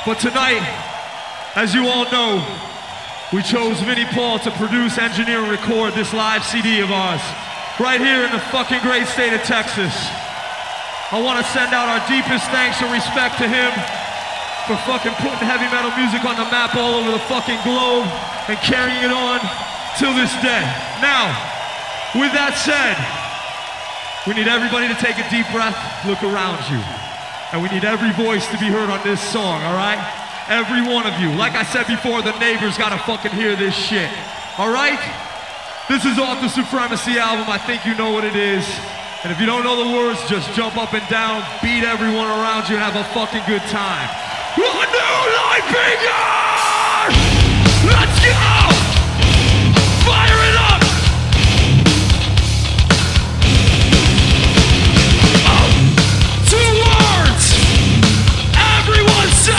But tonight, as you all know, we chose Vinnie Paul to produce, engineer, and record this live CD of ours, right here in the fucking great state of Texas. I want to send out our deepest thanks and respect to him for fucking putting heavy metal music on the map all over the fucking globe and carrying it on till this day. Now, with that said, we need everybody to take a deep breath, look around you. And we need every voice to be heard on this song, all right? Every one of you. Like I said before, the neighbors gotta fucking hear this shit, all right? This is off the Supremacy album. I think you know what it is. And if you don't know the words, just jump up and down, beat everyone around you, and have a fucking good time. A new life begun!